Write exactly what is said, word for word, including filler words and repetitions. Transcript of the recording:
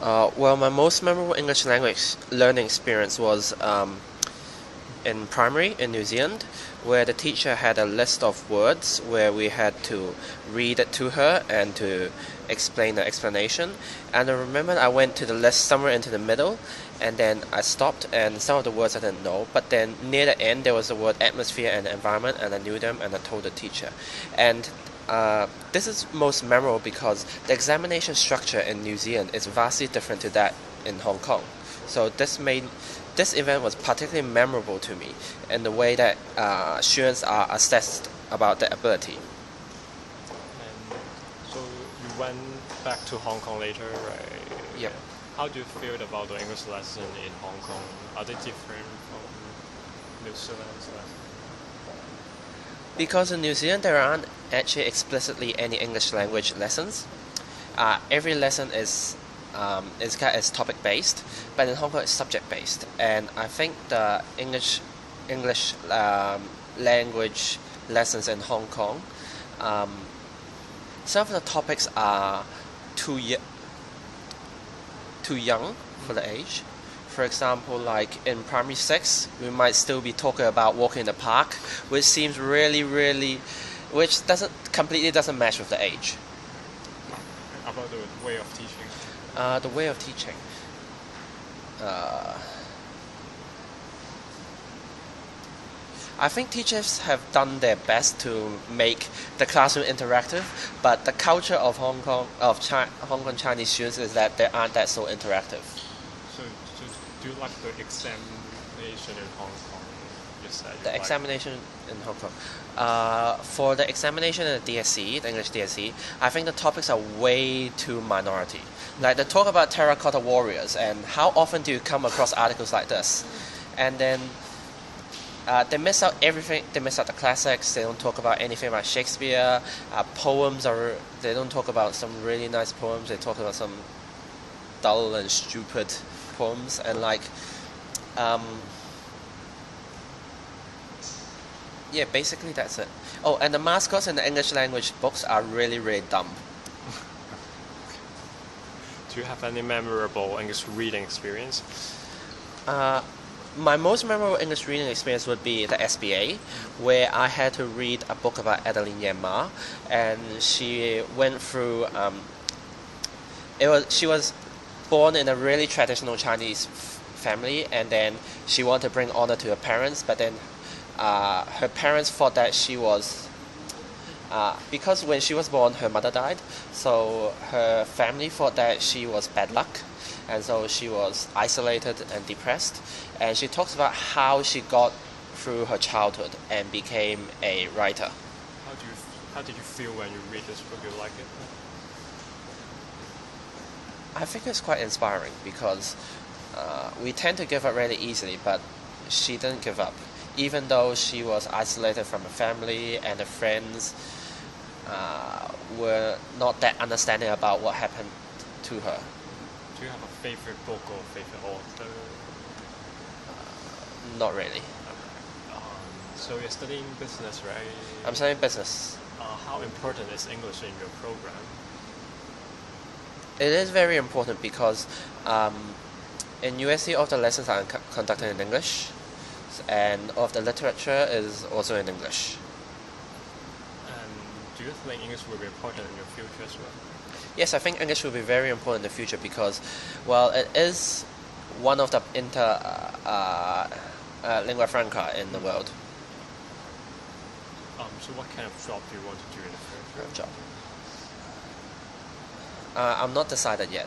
Uh, well, my most memorable English language learning experience was um, in primary in New Zealand, where the teacher had a list of words where we had to read it to her and to explain the explanation. And I remember I went to the list somewhere into the middle, and then I stopped, and some of the words I didn't know. But then near the end, there was the word atmosphere and environment, and I knew them, and I told the teacher. And uh, this is most memorable because the examination structure in New Zealand is vastly different to that in Hong Kong. So this made this event was particularly memorable to me in the way that uh, students are assessed about their ability. And so you went back to Hong Kong later, right? Yep. How do you feel about the English lesson in Hong Kong? Are they different from New Zealand's lesson? Because in New Zealand there aren't actually explicitly any English language lessons. Uh, every lesson is um, is kind of is topic based, but in Hong Kong it's subject based. And I think the English English um, language lessons in Hong Kong, um, some of the topics are too y- too young for the age. For example, like in primary six, we might still be talking about walking in the park, which seems really, really, which doesn't completely doesn't match with the age. About the way of teaching? Uh, the way of teaching. Uh, I think teachers have done their best to make the classroom interactive, but the culture of Hong Kong of Chi- Hong Kong Chinese students is that they aren't that so interactive. So, so do you like the examination in Hong Kong? You said you The like- examination in Hong Kong. Uh, for the examination in the D S C, the English D S C, I think the topics are way too minority. Like they talk about terracotta warriors and how often do you come across articles like this? And then uh, they miss out everything. They miss out the classics. They don't talk about anything about Shakespeare. Uh, poems are. They don't talk about some really nice poems. They talk about some dull and stupid poems and like. Um, Yeah, basically that's it. Oh, and the mascots in the English language books are really, really dumb. Do you have any memorable English reading experience? Uh, my most memorable English reading experience would be the S B A, where I had to read a book about Adeline Yan Ma, and she went through. Um, it was she was born in a really traditional Chinese f- family, and then she wanted to bring honor to her parents, but then uh, her parents thought that she was uh, because when she was born her mother died, so her family thought that she was bad luck, and so she was isolated and depressed. And she talks about how she got through her childhood and became a writer. How do you how did you feel when you read this book? You like it? I think it's quite inspiring because uh, we tend to give up really easily, but she didn't give up. Even though she was isolated from her family and her friends uh, were not that understanding about what happened to her. Do you have a favorite book or favorite author? Not really. Um, so you're studying business, right? I'm studying business. Uh, how important is English in your program? It is very important because um, in U S C all the lessons are co- conducted in English, and all of the literature is also in English. And do you think English will be important in your future as well? Yes, I think English will be very important in the future because, well, it is one of the inter uh, uh, lingua franca in the world. Um, so what kind of job do you want to do in the future? Job. Uh, I'm not decided yet.